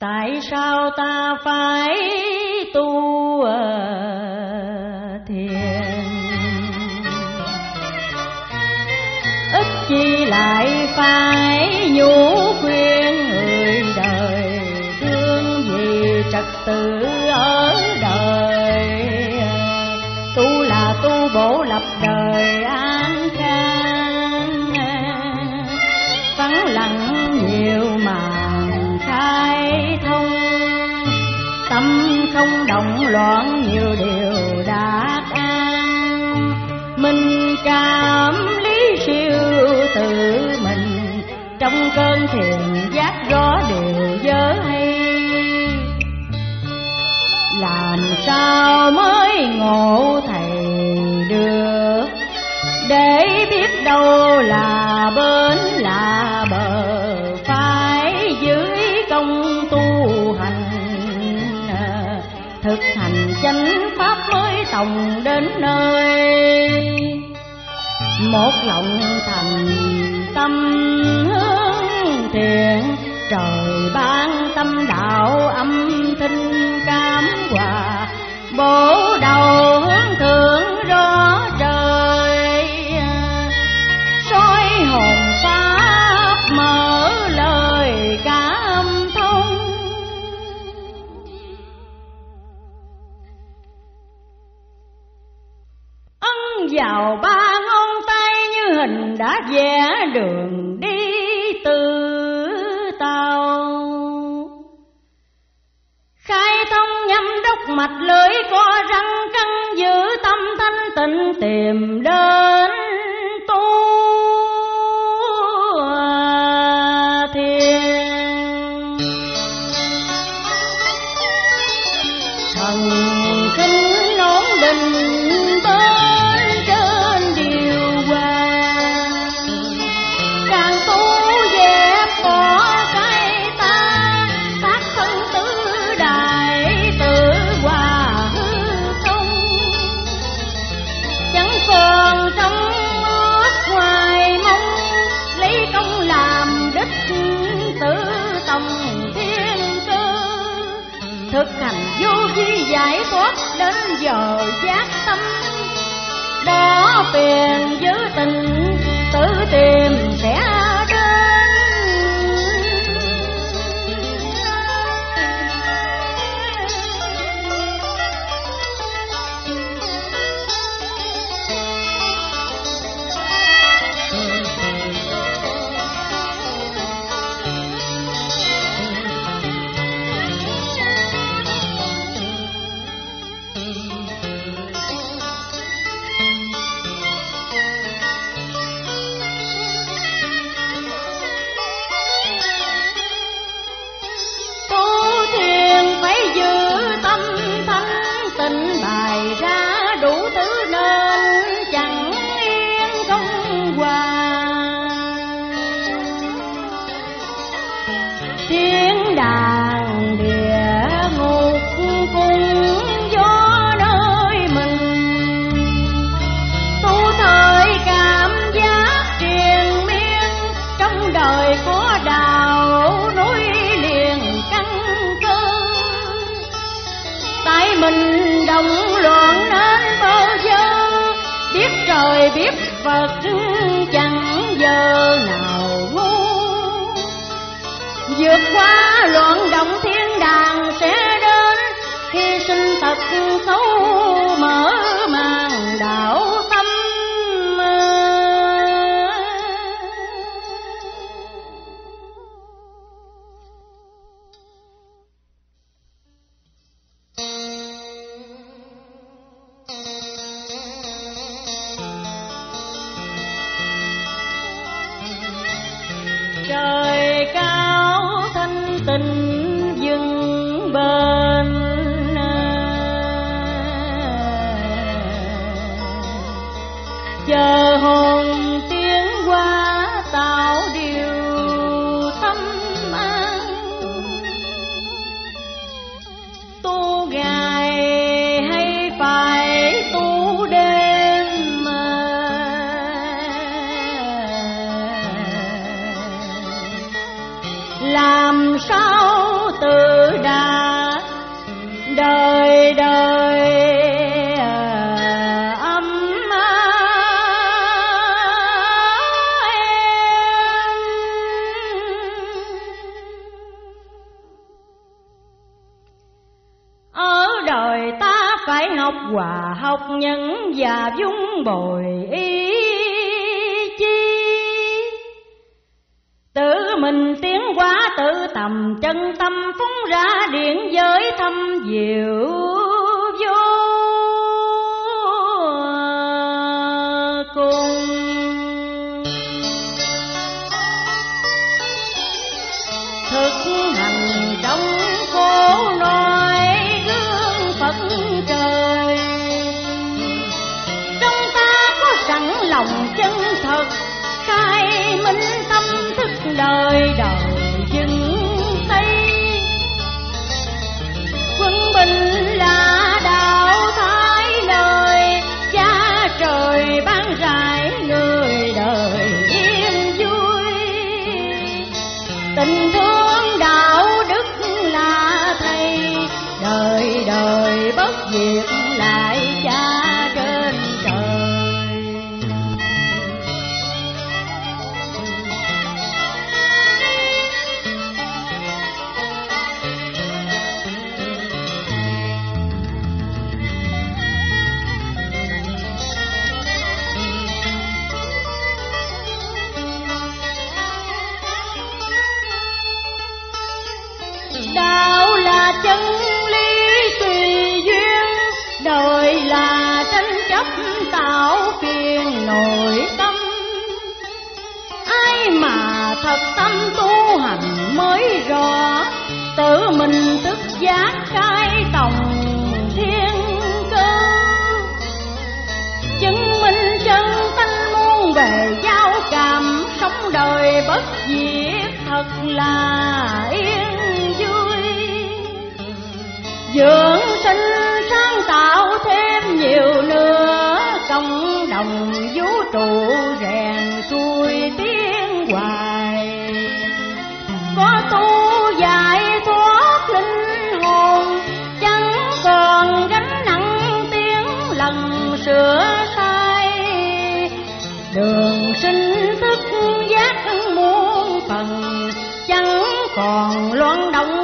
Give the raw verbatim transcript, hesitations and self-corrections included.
Tại sao ta phải tu thiền, ít chi lại phải nhủ khuyên người đời, thương vì trật tự ở đời. Tu là tu bổ lập đời an khang, vắng lặng nhiều màn khai thông, tâm không động loạn nhiều điều đạt an. Mình cảm lý siêu tự mình, trong cơn thiền giác rõ điều dở hay. Làm sao mới ngộ thầy được, để biết đâu là bến là bờ. Phải giữ công tu hành, thực hành chánh pháp mới tòng đến nơi. Một lòng thành tâm hướng thiện, trời ban tâm đạo âm thanh cảm hòa. Bổ đầu hướng thượng rõ trời, soi hồn pháp mở lời cảm thông. Ấn vào ba ngón tay như hình đã vẽ đường đi từ tàu. Khai thông nhâm đốc mạch lưỡi co răng căng, giữ tâm thanh tịnh tìm đến tu thiền. Thần kinh nón định bên trên điều hòa, càng tu dẹp bỏ cái ta, tác thân tứ đại tự hòa hư không. Chẳng còn trong ước hoài mong, lấy công làm đích tự tòng thiên cơ. Thực hành vô vi giải thoát đến giờ giác tâm, đó phiền giữ tình tự tìm sẽ đến. Bày ra đủ thứ nên chẳng yên không hòa. Thiên đàng địa ngục cùng gió nơi mình, tu thời cảm giác triền miên. Trong đời có đạo núi liền căn cơ, tại mình động loạn nên bơ vơ. Biết trời biết Phật chẳng giờ nào ngu, vượt qua loạn động thiên đàng sẽ đến. Khi sinh tật xấu mở màn đạo tâm, trời cao thanh tịnh dừng bên. Chờ hồn tiến qua tạo điều tâm an. Tu ngày hay phải tu đêm, làm sao từ ngọc hòa học nhân và dung bồi ý chí. Tự mình tiến hóa tự tầm chân tâm phóng ra điện giới thâm diệu vô cùng. Thực hành trong khổ nói gương Phật trời, trong ta có sẵn lòng chân thật khai minh tâm thức đời đời dừng xây. Quân bình là đạo thái lời, cha trời ban rải người đời yên vui. Tình thương đạo đức là thầy, đời đời bất diệt lại cha trên trời. Đạo là chân lý tùy duyên, đời là tranh chấp tạo phiền nội tâm. Ai mà thật tâm tu hành mới rõ, tự mình tức giác khai tổng thiên cơ. Chứng minh chân tánh muôn bề giao cảm, sống đời bất diệt thật là yên vui. Dưỡng sinh sáng tạo thêm nhiều nữa, công đồng vũ trụ rèn trui tiếng hoài. Có tu giải thoát linh hồn, chẳng còn gánh nặng tiếng lần sửa sai. Đường sinh thức giác muôn phần, chẳng còn loạn động